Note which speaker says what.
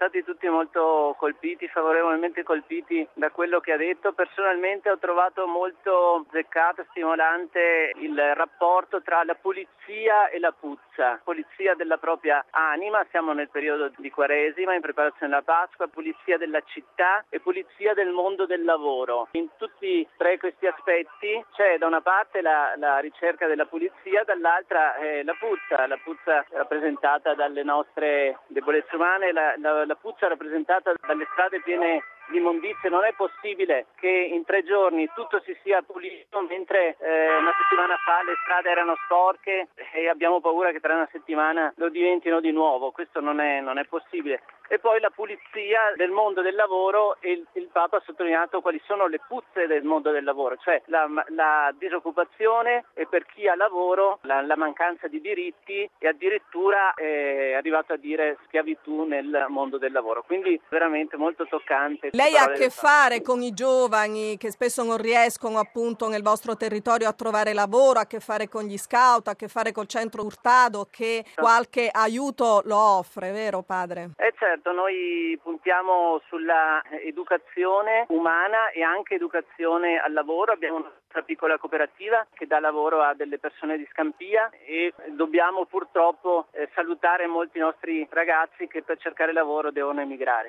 Speaker 1: stati tutti molto colpiti, favorevolmente colpiti da quello che ha detto. Personalmente ho trovato molto azzeccato, stimolante il rapporto tra la pulizia e la puzza, pulizia della propria anima, siamo nel periodo di Quaresima, in preparazione della Pasqua, pulizia della città e pulizia del mondo del lavoro. In tutti e tre questi aspetti c'è da una parte la ricerca della pulizia, dall'altra la puzza rappresentata dalle nostre debolezze umane, la puzza rappresentata dalle strade piene di immondizie. Non è possibile che in 3 giorni tutto si sia pulito, mentre una settimana fa le strade erano sporche e abbiamo paura che tra una settimana lo diventino di nuovo. Questo non è possibile. E poi la pulizia del mondo del lavoro, e il Papa ha sottolineato quali sono le puzze del mondo del lavoro, cioè la disoccupazione e per chi ha lavoro la mancanza di diritti e addirittura è arrivato a dire schiavitù nel mondo del lavoro. Quindi veramente molto toccante.
Speaker 2: Lei ha a che fare con i giovani che spesso non riescono appunto nel vostro territorio a trovare lavoro, ha a che fare con gli scout, ha a che fare col centro Hurtado che qualche aiuto lo offre, vero padre?
Speaker 1: Certo, noi puntiamo sulla educazione umana e anche educazione al lavoro. Abbiamo una piccola cooperativa che dà lavoro a delle persone di Scampia e dobbiamo purtroppo salutare molti nostri ragazzi che per cercare lavoro devono emigrare.